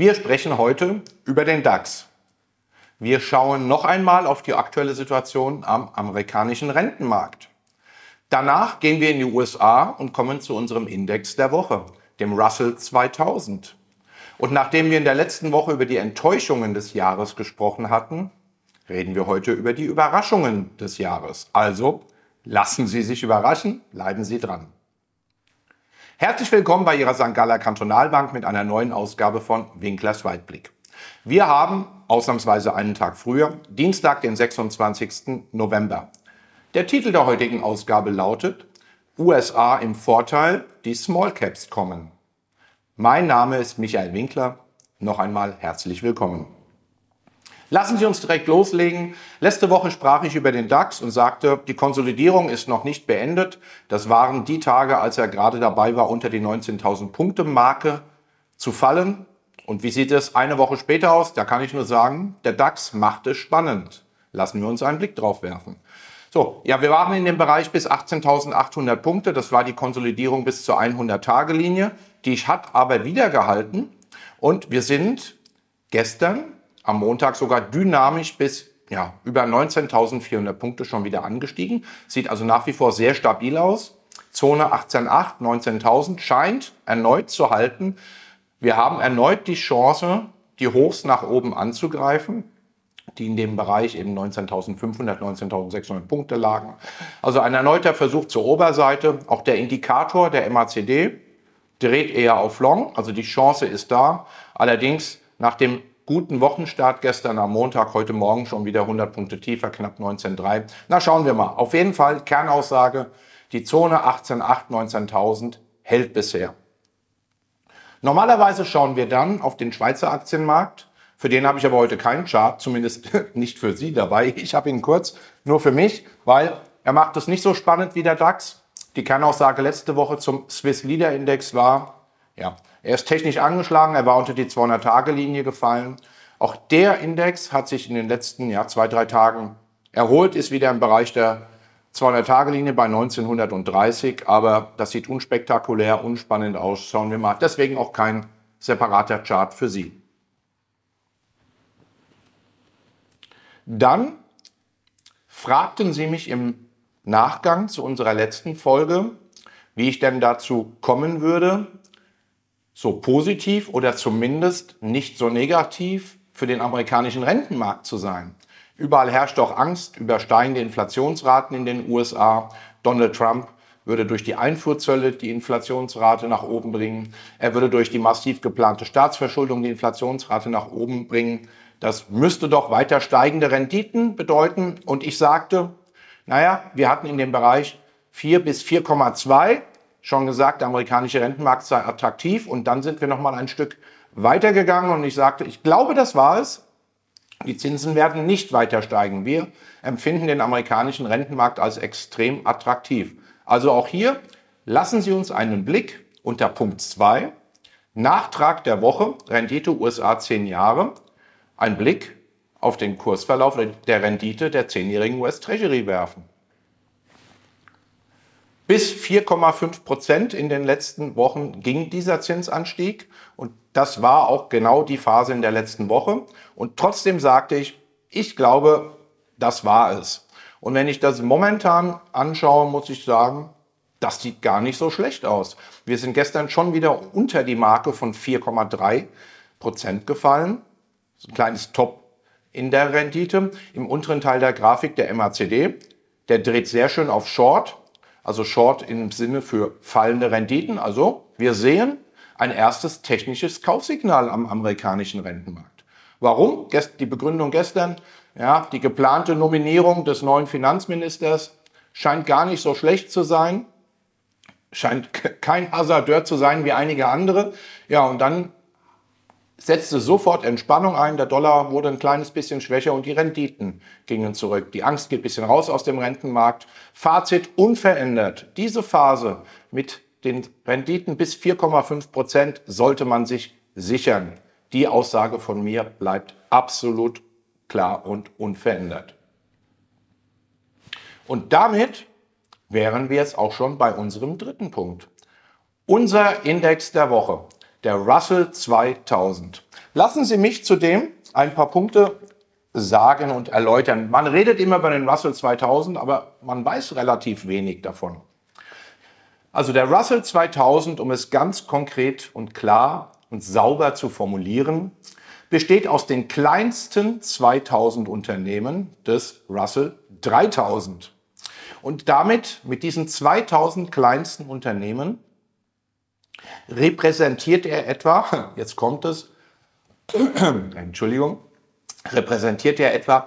Wir sprechen heute über den DAX. Wir schauen noch einmal auf die aktuelle Situation am amerikanischen Rentenmarkt. Danach gehen wir in die USA und kommen zu unserem Index der Woche, dem Russell 2000. Und nachdem wir in der letzten Woche über die Enttäuschungen des Jahres gesprochen hatten, reden wir heute über die Überraschungen des Jahres. Also lassen Sie sich überraschen, bleiben Sie dran. Herzlich willkommen bei Ihrer St. Galler Kantonalbank mit einer neuen Ausgabe von Winklers Weitblick. Wir haben ausnahmsweise einen Tag früher, Dienstag, den 26. November. Der Titel der heutigen Ausgabe lautet: USA im Vorteil, die Small Caps kommen. Mein Name ist Michael Winkler. Noch einmal herzlich willkommen. Lassen Sie uns direkt loslegen. Letzte Woche sprach ich über den DAX und sagte, die Konsolidierung ist noch nicht beendet. Das waren die Tage, als er gerade dabei war, unter die 19.000 Punkte Marke zu fallen. Und wie sieht es eine Woche später aus? Da kann ich nur sagen, der DAX macht es spannend. Lassen wir uns einen Blick drauf werfen. So, ja, wir waren in dem Bereich bis 18.800 Punkte. Das war die Konsolidierung bis zur 100-Tage-Linie. Die hat aber wieder gehalten. Und wir sind gestern am Montag sogar dynamisch bis über 19.400 Punkte schon wieder angestiegen. Sieht also nach wie vor sehr stabil aus. Zone 18.8, 19.000 scheint erneut zu halten. Wir haben erneut die Chance, die Hochs nach oben anzugreifen, die in dem Bereich eben 19.500, 19.600 Punkte lagen. Also ein erneuter Versuch zur Oberseite. Auch der Indikator, der MACD, dreht eher auf Long. Also die Chance ist da. Allerdings nach dem guten Wochenstart gestern am Montag, heute Morgen schon wieder 100 Punkte tiefer, knapp 19,3. Na, schauen wir mal. Auf jeden Fall Kernaussage, die Zone 18,8, 19.000 hält bisher. Normalerweise schauen wir dann auf den Schweizer Aktienmarkt. Für den habe ich aber heute keinen Chart, zumindest nicht für Sie dabei. Ich habe ihn kurz nur für mich, weil er macht es nicht so spannend wie der DAX. Die Kernaussage letzte Woche zum Swiss Leader Index war, er ist technisch angeschlagen, er war unter die 200-Tage-Linie gefallen. Auch der Index hat sich in den letzten 2-3 Tagen erholt, ist wieder im Bereich der 200-Tage-Linie bei 1930, aber das sieht unspektakulär, unspannend aus. Schauen wir mal. Deswegen auch kein separater Chart für Sie. Dann fragten Sie mich im Nachgang zu unserer letzten Folge, wie ich denn dazu kommen würde, so positiv oder zumindest nicht so negativ für den amerikanischen Rentenmarkt zu sein. Überall herrscht doch Angst über steigende Inflationsraten in den USA. Donald Trump würde durch die Einfuhrzölle die Inflationsrate nach oben bringen. Er würde durch die massiv geplante Staatsverschuldung die Inflationsrate nach oben bringen. Das müsste doch weiter steigende Renditen bedeuten. Und ich sagte, wir hatten in dem Bereich 4 bis 4,2 schon gesagt, der amerikanische Rentenmarkt sei attraktiv. Und dann sind wir noch mal ein Stück weitergegangen und ich sagte, ich glaube, das war es. Die Zinsen werden nicht weiter steigen. Wir empfinden den amerikanischen Rentenmarkt als extrem attraktiv. Also auch hier lassen Sie uns einen Blick unter Punkt 2, Nachtrag der Woche, Rendite USA 10 Jahre, einen Blick auf den Kursverlauf der Rendite der 10-jährigen US-Treasury werfen. Bis 4,5% in den letzten Wochen ging dieser Zinsanstieg und das war auch genau die Phase in der letzten Woche. Und trotzdem sagte ich glaube, das war es. Und wenn ich das momentan anschaue, muss ich sagen, das sieht gar nicht so schlecht aus. Wir sind gestern schon wieder unter die Marke von 4,3% gefallen. So ein kleines Top in der Rendite. Im unteren Teil der Grafik der MACD, der dreht sehr schön auf Short. Also Short im Sinne für fallende Renditen. Also wir sehen ein erstes technisches Kaufsignal am amerikanischen Rentenmarkt. Warum? Die Begründung gestern, die geplante Nominierung des neuen Finanzministers scheint gar nicht so schlecht zu sein. Scheint kein Hasardeur zu sein wie einige andere. Ja, und dann setzte sofort Entspannung ein, der Dollar wurde ein kleines bisschen schwächer und die Renditen gingen zurück. Die Angst geht ein bisschen raus aus dem Rentenmarkt. Fazit unverändert. Diese Phase mit den Renditen bis 4,5% sollte man sich sichern. Die Aussage von mir bleibt absolut klar und unverändert. Und damit wären wir jetzt auch schon bei unserem dritten Punkt. Unser Index der Woche, der Russell 2000. Lassen Sie mich zudem ein paar Punkte sagen und erläutern. Man redet immer über den Russell 2000, aber man weiß relativ wenig davon. Also der Russell 2000, um es ganz konkret und klar und sauber zu formulieren, besteht aus den kleinsten 2000 Unternehmen des Russell 3000. Und damit, mit diesen 2000 kleinsten Unternehmen, repräsentiert er etwa, jetzt kommt es, Entschuldigung, repräsentiert er etwa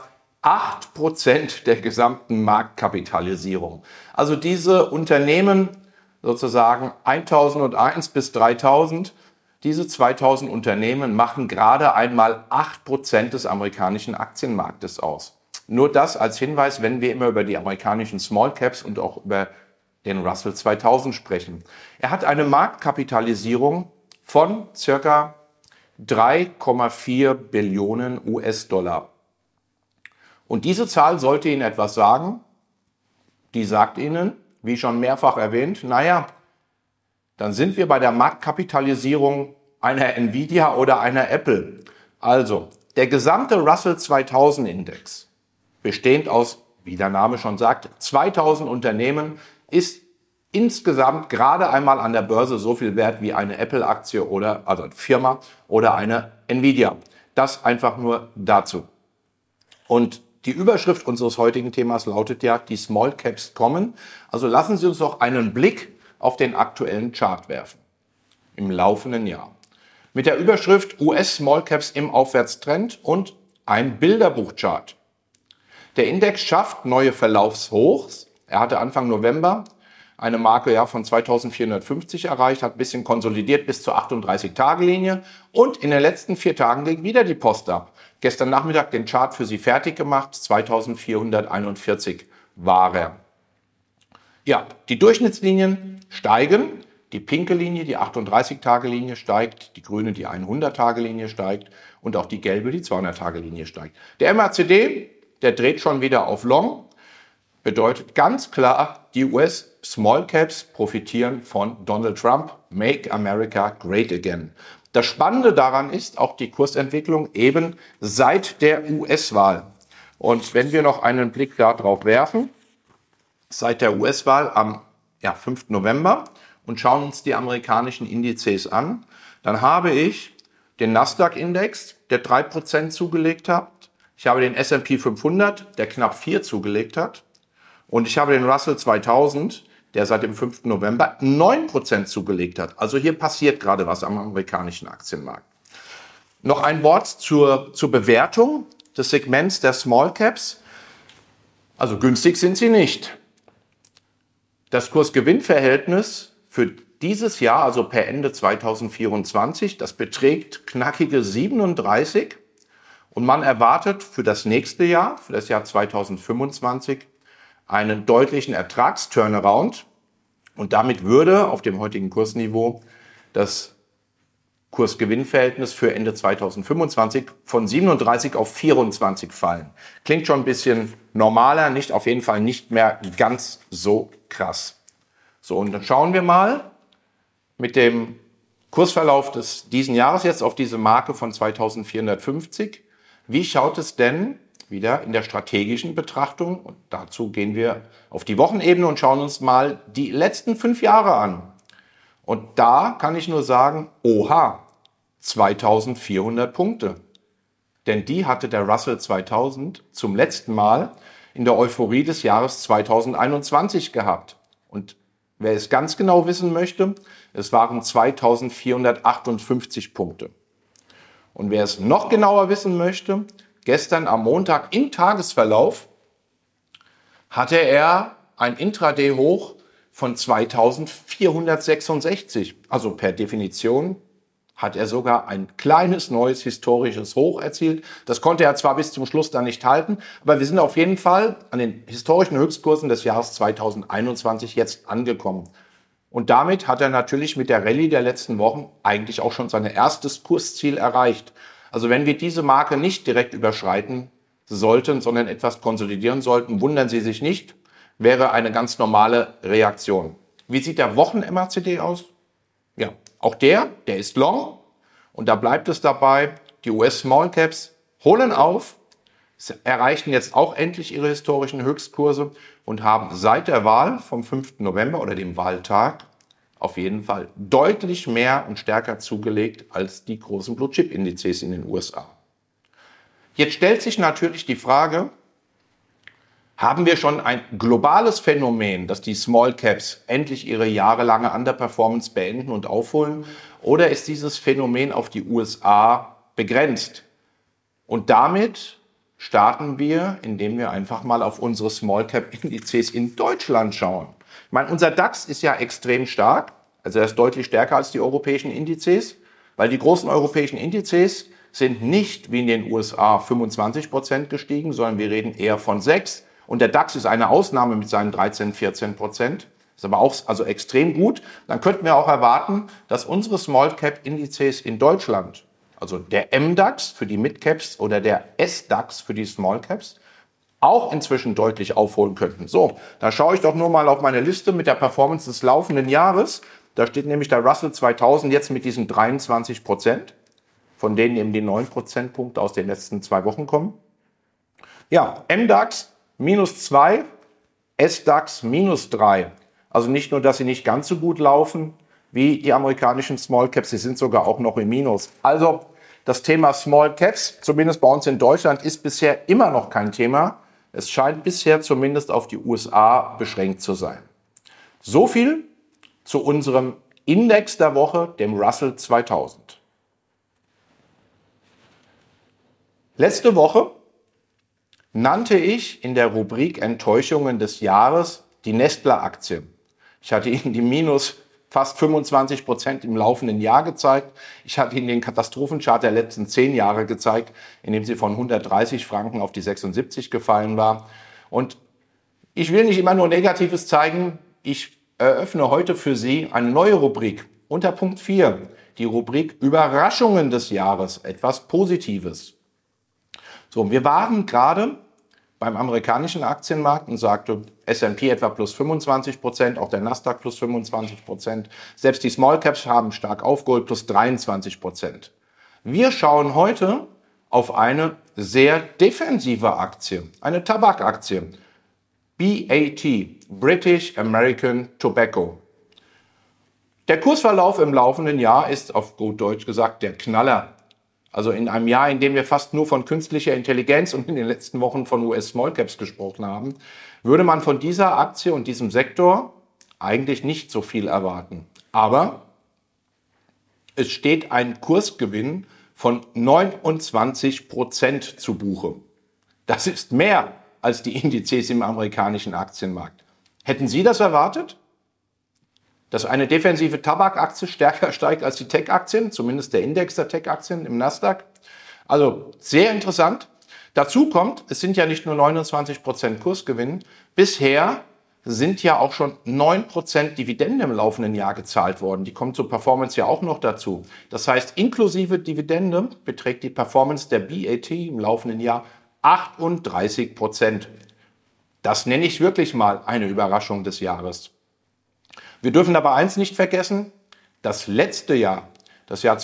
8% der gesamten Marktkapitalisierung. Also diese Unternehmen, sozusagen 1001 bis 3000, diese 2000 Unternehmen machen gerade einmal 8% des amerikanischen Aktienmarktes aus. Nur das als Hinweis, wenn wir immer über die amerikanischen Small Caps und auch über den Russell 2000 sprechen. Er hat eine Marktkapitalisierung von circa 3,4 Billionen US-Dollar. Und diese Zahl sollte Ihnen etwas sagen. Die sagt Ihnen, wie schon mehrfach erwähnt, naja, dann sind wir bei der Marktkapitalisierung einer Nvidia oder einer Apple. Also, der gesamte Russell 2000 Index, bestehend aus, wie der Name schon sagt, 2000 Unternehmen, ist insgesamt gerade einmal an der Börse so viel wert wie eine Apple-Aktie oder, also Firma oder eine Nvidia. Das einfach nur dazu. Und die Überschrift unseres heutigen Themas lautet ja, die Small Caps kommen. Also lassen Sie uns doch einen Blick auf den aktuellen Chart werfen. Im laufenden Jahr. Mit der Überschrift US Small Caps im Aufwärtstrend und ein Bilderbuchchart. Der Index schafft neue Verlaufshochs. Er hatte Anfang November eine Marke von 2450 erreicht, hat ein bisschen konsolidiert bis zur 38-Tage-Linie und in den letzten 4 Tagen ging wieder die Post ab. Gestern Nachmittag den Chart für Sie fertig gemacht, 2441 war er. Ja, die Durchschnittslinien steigen, die pinke Linie, die 38-Tage-Linie steigt, die grüne, die 100-Tage-Linie steigt und auch die gelbe, die 200-Tage-Linie steigt. Der MACD, der dreht schon wieder auf Long, bedeutet ganz klar, die US Small Caps profitieren von Donald Trump, Make America Great Again. Das Spannende daran ist auch die Kursentwicklung eben seit der US-Wahl. Und wenn wir noch einen Blick darauf werfen, seit der US-Wahl am 5. November und schauen uns die amerikanischen Indizes an, dann habe ich den Nasdaq-Index, der 3% zugelegt hat. Ich habe den S&P 500, der knapp 4 zugelegt hat. Und ich habe den Russell 2000, der seit dem 5. November 9% zugelegt hat. Also hier passiert gerade was am amerikanischen Aktienmarkt. Noch ein Wort zur Bewertung des Segments der Small Caps. Also günstig sind sie nicht. Das Kurs-Gewinn-Verhältnis für dieses Jahr, also per Ende 2024, das beträgt knackige 37. Und man erwartet für das nächste Jahr, für das Jahr 2025, einen deutlichen Ertragsturnaround. Und damit würde auf dem heutigen Kursniveau das Kurs-Gewinn-Verhältnis für Ende 2025 von 37 auf 24 fallen. Klingt schon ein bisschen normaler, nicht auf jeden Fall nicht mehr ganz so krass. So, und dann schauen wir mal mit dem Kursverlauf diesen Jahres jetzt auf diese Marke von 2450. Wie schaut es denn wieder in der strategischen Betrachtung? Und dazu gehen wir auf die Wochenebene und schauen uns mal die letzten 5 Jahre an. Und da kann ich nur sagen, oha, 2400 Punkte. Denn die hatte der Russell 2000 zum letzten Mal in der Euphorie des Jahres 2021 gehabt. Und wer es ganz genau wissen möchte, es waren 2458 Punkte. Und wer es noch genauer wissen möchte, gestern am Montag im Tagesverlauf hatte er ein Intraday-Hoch von 2466. Also per Definition hat er sogar ein kleines neues historisches Hoch erzielt. Das konnte er zwar bis zum Schluss dann nicht halten, aber wir sind auf jeden Fall an den historischen Höchstkursen des Jahres 2021 jetzt angekommen. Und damit hat er natürlich mit der Rallye der letzten Wochen eigentlich auch schon sein erstes Kursziel erreicht. Also wenn wir diese Marke nicht direkt überschreiten sollten, sondern etwas konsolidieren sollten, wundern Sie sich nicht, wäre eine ganz normale Reaktion. Wie sieht der Wochen-MACD aus? Ja, auch der ist long und da bleibt es dabei, die US Small Caps holen auf, erreichen jetzt auch endlich ihre historischen Höchstkurse und haben seit der Wahl vom 5. November oder dem Wahltag auf jeden Fall deutlich mehr und stärker zugelegt als die großen Blue-Chip-Indizes in den USA. Jetzt stellt sich natürlich die Frage, haben wir schon ein globales Phänomen, dass die Small Caps endlich ihre jahrelange Underperformance beenden und aufholen? Oder ist dieses Phänomen auf die USA begrenzt? Und damit starten wir, indem wir einfach mal auf unsere Small Cap Indizes in Deutschland schauen. Ich meine, unser DAX ist ja extrem stark, also er ist deutlich stärker als die europäischen Indizes, weil die großen europäischen Indizes sind nicht wie in den USA 25% gestiegen, sondern wir reden eher von 6%. Und der DAX ist eine Ausnahme mit seinen 13-14%. Ist aber auch also extrem gut. Dann könnten wir auch erwarten, dass unsere Small Cap Indizes in Deutschland, also der MDAX für die Mid Caps oder der SDAX für die Small Caps, auch inzwischen deutlich aufholen könnten. So, da schaue ich doch nur mal auf meine Liste mit der Performance des laufenden Jahres. Da steht nämlich der Russell 2000 jetzt mit diesen 23%, von denen eben die 9 Prozentpunkte aus den letzten 2 Wochen kommen. Ja, MDAX -2, SDAX -3. Also nicht nur, dass sie nicht ganz so gut laufen wie die amerikanischen Small Caps, sie sind sogar auch noch im Minus. Also das Thema Small Caps, zumindest bei uns in Deutschland, ist bisher immer noch kein Thema. Es scheint bisher zumindest auf die USA beschränkt zu sein. So viel zu unserem Index der Woche, dem Russell 2000. Letzte Woche nannte ich in der Rubrik Enttäuschungen des Jahres die Nestler-Aktie. Ich hatte Ihnen die minus fast 25% im laufenden Jahr gezeigt. Ich hatte Ihnen den Katastrophenchart der letzten 10 Jahre gezeigt, in dem sie von 130 Franken auf die 76 gefallen war. Und ich will nicht immer nur Negatives zeigen. Ich eröffne heute für Sie eine neue Rubrik unter Punkt 4, die Rubrik Überraschungen des Jahres, etwas Positives. So, wir waren gerade beim amerikanischen Aktienmarkt und sagte S&P etwa plus 25%, auch der Nasdaq plus 25%. Selbst die Small Caps haben stark aufgeholt, plus 23%. Wir schauen heute auf eine sehr defensive Aktie, eine Tabakaktie. BAT, British American Tobacco. Der Kursverlauf im laufenden Jahr ist auf gut Deutsch gesagt der Knaller. Also in einem Jahr, in dem wir fast nur von künstlicher Intelligenz und in den letzten Wochen von US Small Caps gesprochen haben, würde man von dieser Aktie und diesem Sektor eigentlich nicht so viel erwarten. Aber es steht ein Kursgewinn von 29% zu Buche. Das ist mehr als die Indizes im amerikanischen Aktienmarkt. Hätten Sie das erwartet? Dass eine defensive Tabakaktie stärker steigt als die Tech-Aktien, zumindest der Index der Tech-Aktien im Nasdaq. Also sehr interessant. Dazu kommt, es sind ja nicht nur 29% Kursgewinn, bisher sind ja auch schon 9% Dividende im laufenden Jahr gezahlt worden. Die kommen zur Performance ja auch noch dazu. Das heißt, inklusive Dividende beträgt die Performance der BAT im laufenden Jahr 38%. Das nenne ich wirklich mal eine Überraschung des Jahres. Wir dürfen aber eins nicht vergessen, das letzte Jahr, das Jahr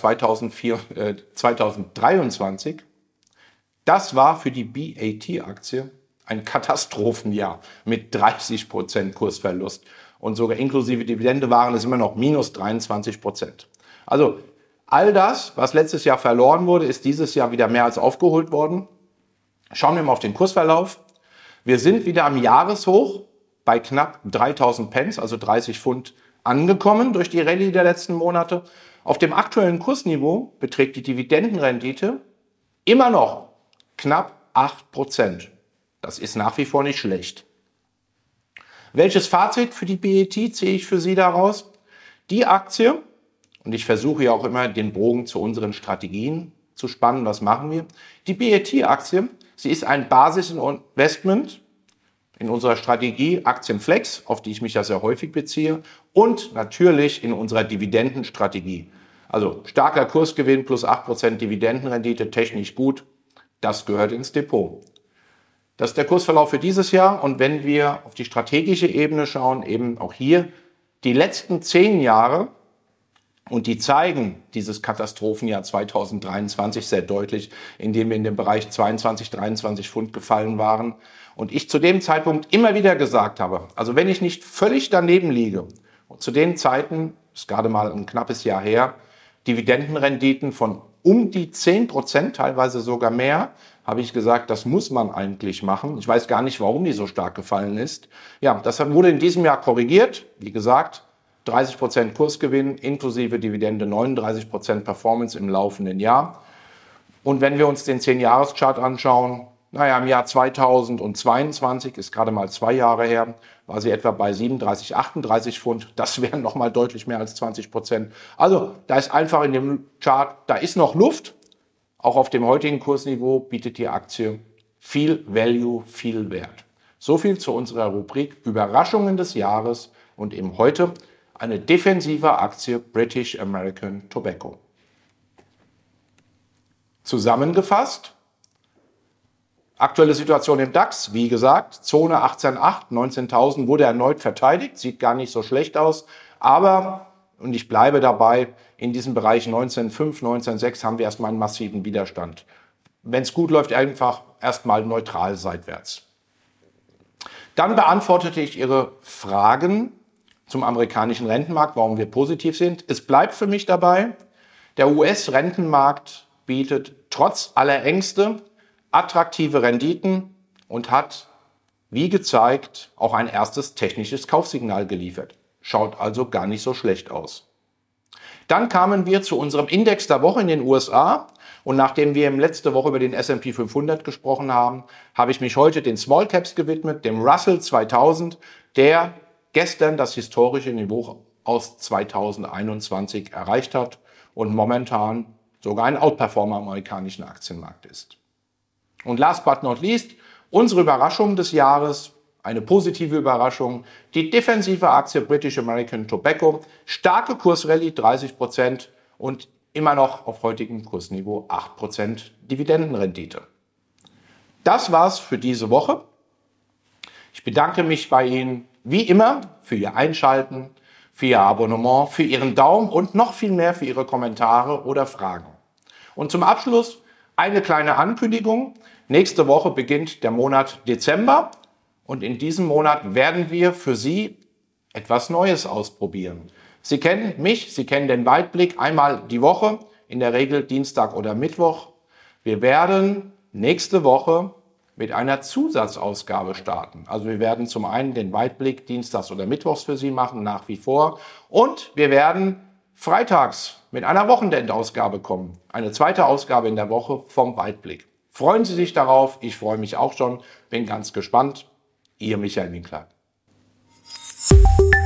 2023, das war für die BAT-Aktie ein Katastrophenjahr mit 30% Kursverlust. Und sogar inklusive Dividende waren es immer noch minus 23%. Also all das, was letztes Jahr verloren wurde, ist dieses Jahr wieder mehr als aufgeholt worden. Schauen wir mal auf den Kursverlauf. Wir sind wieder am Jahreshoch bei knapp 3000 Pence, also 30 Pfund, angekommen durch die Rallye der letzten Monate. Auf dem aktuellen Kursniveau beträgt die Dividendenrendite immer noch knapp 8%. Das ist nach wie vor nicht schlecht. Welches Fazit für die BAT ziehe ich für Sie daraus? Die Aktie, und ich versuche ja auch immer den Bogen zu unseren Strategien zu spannen, was machen wir? Die BAT-Aktie, sie ist ein Basisinvestment in unserer Strategie Aktienflex, auf die ich mich ja sehr häufig beziehe, und natürlich in unserer Dividendenstrategie. Also starker Kursgewinn plus 8% Dividendenrendite, technisch gut, das gehört ins Depot. Das ist der Kursverlauf für dieses Jahr, und wenn wir auf die strategische Ebene schauen, eben auch hier, die letzten 10 Jahre Und die zeigen dieses Katastrophenjahr 2023 sehr deutlich, indem wir in den Bereich 22, 23 Pfund gefallen waren. Und ich zu dem Zeitpunkt immer wieder gesagt habe, also wenn ich nicht völlig daneben liege, und zu den Zeiten, ist gerade mal ein knappes Jahr her, Dividendenrenditen von um die 10%, teilweise sogar mehr, habe ich gesagt, das muss man eigentlich machen. Ich weiß gar nicht, warum die so stark gefallen ist. Ja, das wurde in diesem Jahr korrigiert. Wie gesagt, 30% Kursgewinn inklusive Dividende, 39% Performance im laufenden Jahr. Und wenn wir uns den 10-Jahres-Chart anschauen, naja, im Jahr 2022, ist gerade mal 2 Jahre her, war sie etwa bei 37, 38 Pfund. Das wären nochmal deutlich mehr als 20%. Also da ist einfach in dem Chart, da ist noch Luft. Auch auf dem heutigen Kursniveau bietet die Aktie viel Value, viel Wert. So viel zu unserer Rubrik Überraschungen des Jahres und eben heute eine defensive Aktie British American Tobacco. Zusammengefasst, aktuelle Situation im DAX, wie gesagt, Zone 18.8, 19.000 wurde erneut verteidigt, sieht gar nicht so schlecht aus, aber, und ich bleibe dabei, in diesem Bereich 19.5, 19.6 haben wir erstmal einen massiven Widerstand. Wenn es gut läuft, einfach erstmal neutral seitwärts. Dann beantwortete ich Ihre Fragen zum amerikanischen Rentenmarkt, warum wir positiv sind. Es bleibt für mich dabei, der US-Rentenmarkt bietet trotz aller Ängste attraktive Renditen und hat, wie gezeigt, auch ein erstes technisches Kaufsignal geliefert. Schaut also gar nicht so schlecht aus. Dann kamen wir zu unserem Index der Woche in den USA und nachdem wir letzte Woche über den S&P 500 gesprochen haben, habe ich mich heute den Small Caps gewidmet, dem Russell 2000, der gestern das historische Niveau aus 2021 erreicht hat und momentan sogar ein Outperformer am amerikanischen Aktienmarkt ist. Und last but not least, unsere Überraschung des Jahres, eine positive Überraschung, die defensive Aktie British American Tobacco, starke Kursrallye 30% und immer noch auf heutigem Kursniveau 8% Dividendenrendite. Das war's für diese Woche. Ich bedanke mich bei Ihnen wie immer für Ihr Einschalten, für Ihr Abonnement, für Ihren Daumen und noch viel mehr für Ihre Kommentare oder Fragen. Und zum Abschluss eine kleine Ankündigung. Nächste Woche beginnt der Monat Dezember und in diesem Monat werden wir für Sie etwas Neues ausprobieren. Sie kennen mich, Sie kennen den Weitblick einmal die Woche, in der Regel Dienstag oder Mittwoch. Wir werden nächste Woche mit einer Zusatzausgabe starten. Also wir werden zum einen den Weitblick dienstags oder mittwochs für Sie machen, nach wie vor. Und wir werden freitags mit einer Wochenendausgabe kommen. Eine zweite Ausgabe in der Woche vom Weitblick. Freuen Sie sich darauf, ich freue mich auch schon, bin ganz gespannt. Ihr Michael Winkler.